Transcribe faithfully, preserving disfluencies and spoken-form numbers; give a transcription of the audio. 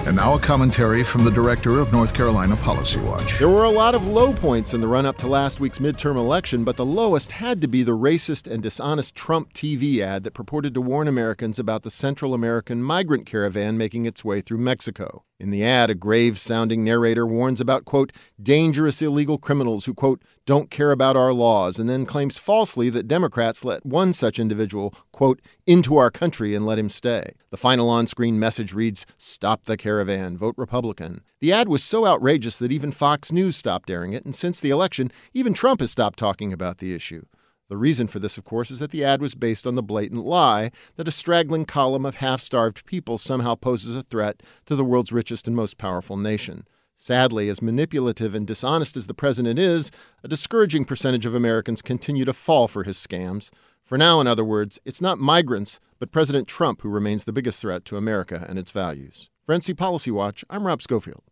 And now a commentary from the director of North Carolina Policy Watch. There were a lot of low points in the run-up to last week's midterm election, but the lowest had to be the racist and dishonest Trump T V ad that purported to warn Americans about the Central American migrant caravan making its way through Mexico. In the ad, a grave-sounding narrator warns about, quote, dangerous illegal criminals who, quote, don't care about our laws, and then claims falsely that Democrats let one such individual, quote, into our country and let him stay. The final on-screen message reads, stop the caravan, vote Republican. The ad was so outrageous that even Fox News stopped airing it, and since the election, even Trump has stopped talking about the issue. The reason for this, of course, is that the ad was based on the blatant lie that a straggling column of half-starved people somehow poses a threat to the world's richest and most powerful nation. Sadly, as manipulative and dishonest as the president is, a discouraging percentage of Americans continue to fall for his scams. For now, in other words, it's not migrants, but President Trump who remains the biggest threat to America and its values. For N C Policy Watch, I'm Rob Schofield.